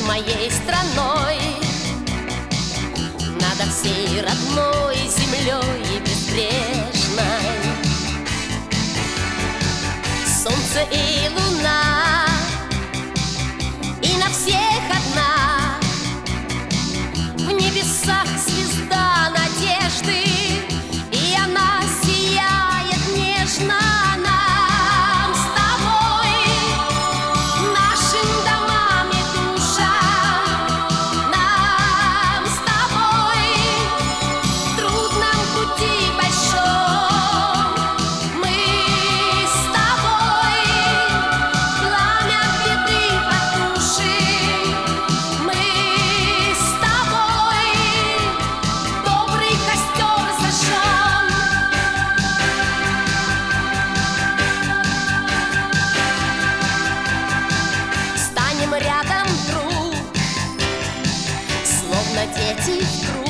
моей страной, над всей родной землей безбрежной. Солнце и луна, и на всех одна, в небесах звезда надежды, и она сияет нежно. Нам с тобой, нашим домам и душам, нам с тобой в трудном пути большом. Мы с тобой пламя беды потушим. Мы с тобой добрый костер зажжем. Станем рядом, друг, словно дети в круг.